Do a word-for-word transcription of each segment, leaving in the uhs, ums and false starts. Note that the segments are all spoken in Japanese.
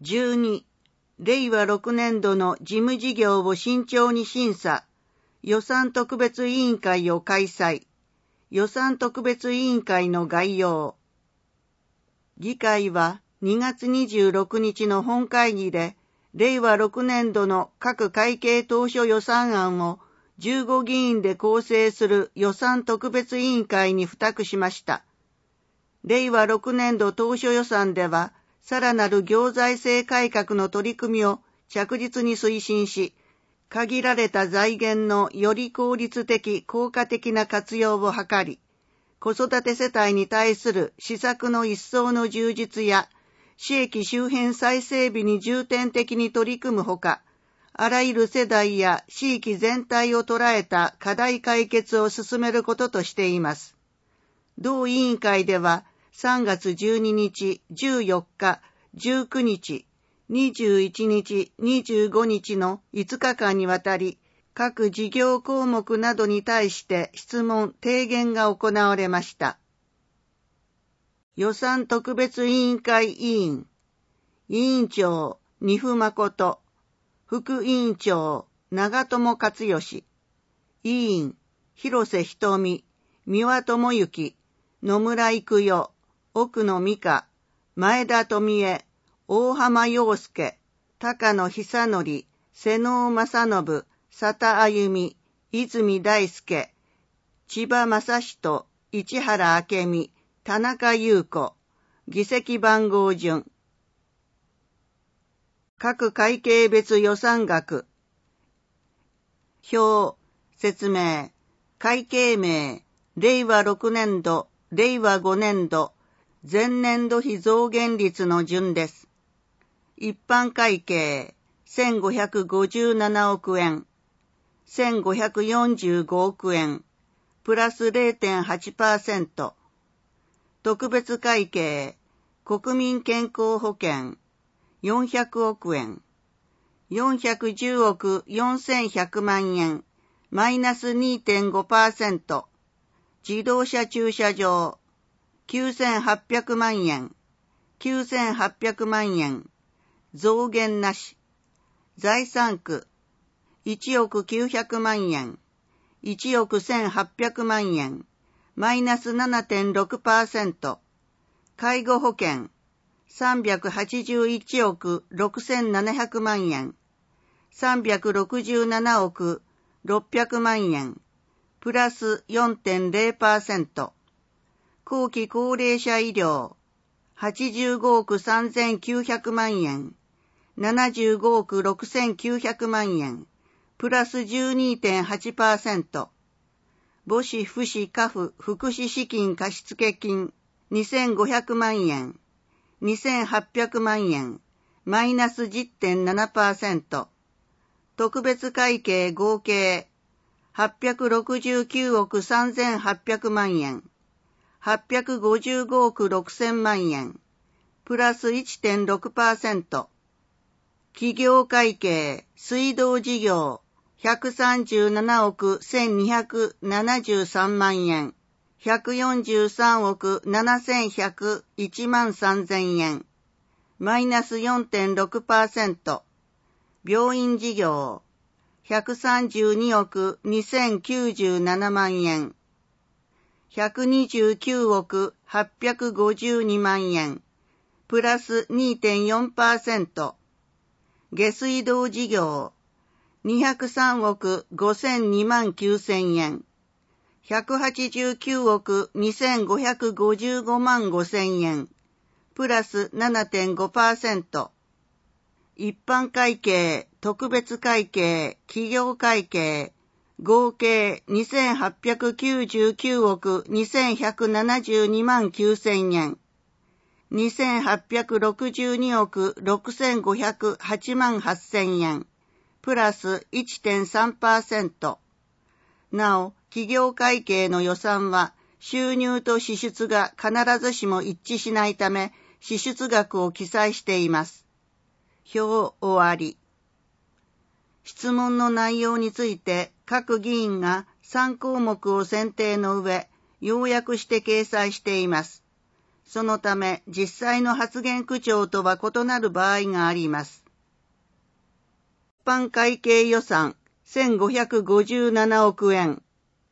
じゅうに、れいわろくねんどの事務事業を慎重に審査、予算特別委員会を開催。予算特別委員会の概要。議会はにがつにじゅうろくにちの本会議で、れいわろくねんどの各会計当初予算案をじゅうご議員で構成する予算特別委員会に付託しました。れいわろくねんど当初予算では、さらなる行財政改革の取り組みを着実に推進し、限られた財源のより効率的、効果的な活用を図り、子育て世帯に対する施策の一層の充実や、市駅周辺再整備に重点的に取り組むほか、あらゆる世代や地域全体を捉えた課題解決を進めることとしています。同委員会では、さんがつじゅうににち、じゅうよっか、じゅうくにち、にじゅういちにち、にじゅうごにちのいつかかんにわたり、各事業項目などに対して質問・提言が行われました。予算特別委員会委員、委員長、丹生誠、副委員長、長友克義、委員、広瀬瞳、三輪智之、野村育代、奥野美香、前田富恵、大浜洋介、高野久則、瀬能正信、佐田あゆみ、泉大輔、千葉正人、市原明美、田中優子、議席番号順。各会計別予算額。表、説明、会計名、れいわろくねんど、れいわごねんど、前年度比増減率の順です。一般会計、せんごひゃくごじゅうななおくえん、せんごひゃくよんじゅうごおくえん、プラス れいてんはちパーセント。特別会計、国民健康保険、よんひゃくおくえん、よんひゃくじゅうおくよんせんひゃくまんえん、マイナス にてんごパーセント。自動車駐車場、きゅうせんはっぴゃくまんえん、きゅうせんはっぴゃくまんえん、増減なし。財産区、いちおくきゅうひゃくまんえん、いちおくせんはっぴゃくまんえん、マイナス ななてんろくパーセント。介護保険、さんびゃくはちじゅういちおくろくせんななひゃくまんえん、さんびゃくろくじゅうななおくろっぴゃくまんえん、プラス よんてんれいパーセント。後期高齢者医療、はちじゅうごおくさんぜんきゅうひゃくまんえん、ななじゅうごおくろくせんきゅうひゃくまんえん、プラス じゅうにてんはちパーセント。母子父子家父福祉資金貸付金、にせんごひゃくまんえん、にせんはっぴゃくまんえん、マイナス じゅってんななパーセント。特別会計合計、はっぴゃくろくじゅうきゅうおくさんぜんはっぴゃくまんえん、はっぴゃくごじゅうごおくろくせんまんえん、プラス いってんろくパーセント。企業会計、水道事業、ひゃくさんじゅうななおくせんにひゃくななじゅうさんまんえん、ひゃくよんじゅうさんおくななせんひゃくいちまんさんぜんえん、マイナス よんてんろくパーセント。病院事業、ひゃくさんじゅうにおくにせんきゅうじゅうななまんえん、ひゃくにじゅうきゅうおくはっぴゃくごじゅうにまんえん、プラス にてんよんパーセント。下水道事業、にひゃくさんおくごせんにまんきゅうせんえん、ひゃくはちじゅうきゅうおくにせんごひゃくごじゅうごまんごせんえん、プラス ななてんごパーセント。一般会計、特別会計、企業会計、合計にせんはっぴゃくきゅうじゅうきゅうおくにせんひゃくななじゅうにまんきゅうせんえん、にせんはっぴゃくろくじゅうにおくろくせんごひゃくはちまんはっせんえん、プラス いってんさんパーセント。なお、企業会計の予算は収入と支出が必ずしも一致しないため、支出額を記載しています。表終わり。質問の内容について各議員がさんこうもくを選定の上、要約して掲載しています。 そのため実際の発言口調とは異なる場合があります。一般会計予算せんごひゃくごじゅうななおくえん。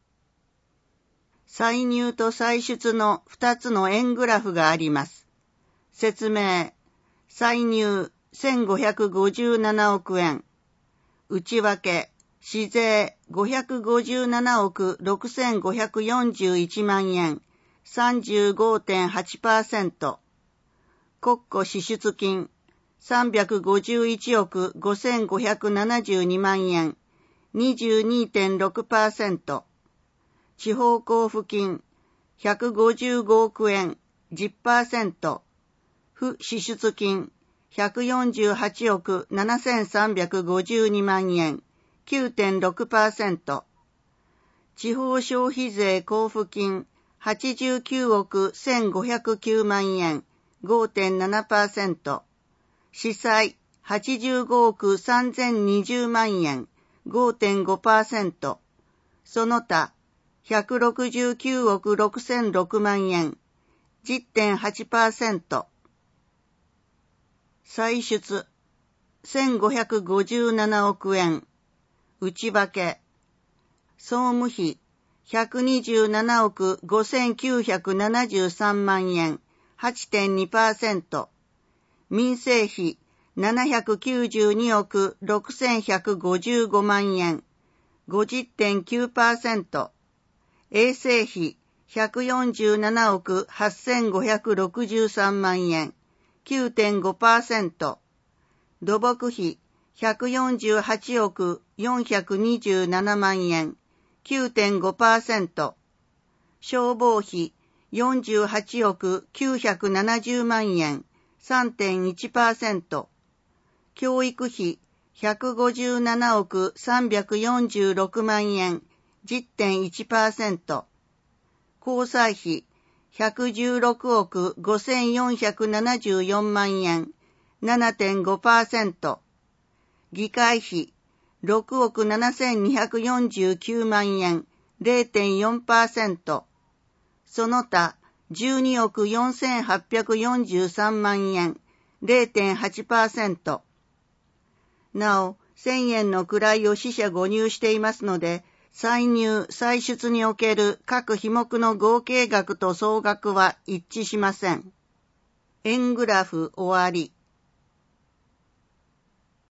歳入と歳出のふたつの円グラフがあります。説明。歳入せんごひゃくごじゅうななおくえん。内訳、市税ごひゃくごじゅうななおくろくせんごひゃくよんじゅういちまんえん、さんじゅうごてんはちパーセント。国庫支出金さんびゃくごじゅういちおくごせんごひゃくななじゅうにまんえん、にじゅうにてんろくパーセント。地方交付金ひゃくごじゅうごおくえん、じゅっパーセント。不支出金ひゃくよんじゅうはちおくななせんさんびゃくごじゅうにまんえん、きゅうてんろくパーセント。地方消費税交付金はちじゅうきゅうおくせんごひゃくきゅうまんえん、ごてんななパーセント。市債はちじゅうごおくさんぜんにじゅうまんえん、ごてんごパーセント。その他ひゃくろくじゅうきゅうおくろくせんろくまんえん、じゅってんはちパーセント。歳出せんごひゃくごじゅうななおくえん。内訳総務費ひゃくにじゅうななおくごせんきゅうひゃくななじゅうさんまんえん はちてんにパーセント。民生費ななひゃくきゅうじゅうにおくろくせんひゃくごじゅうごまんえん ごじゅってんきゅうパーセント。衛生費ひゃくよんじゅうななおくはっせんごひゃくろくじゅうさんまんえん きゅうてんごパーセント。土木費ひゃくよんじゅうはちおくよんひゃくにじゅうななまんえん きゅうてんごパーセント。消防費よんじゅうはちおくきゅうひゃくななじゅうまんえん さんてんいちパーセント。教育費ひゃくごじゅうななおくさんびゃくよんじゅうろくまんえん じゅってんいちパーセント。交際費ひゃくじゅうろくおくごせんよんひゃくななじゅうよんまんえん ななてんごパーセント。議会費ろくおくななせんにひゃくよんじゅうきゅうまんえん れいてんよんパーセント。その他じゅうにおくよんせんはっぴゃくよんじゅうさんまんえん れいてんはちパーセント。なおせんえんの位を四捨五入していますので、歳入・歳出における各費目の合計額と総額は一致しません。円グラフ終わり。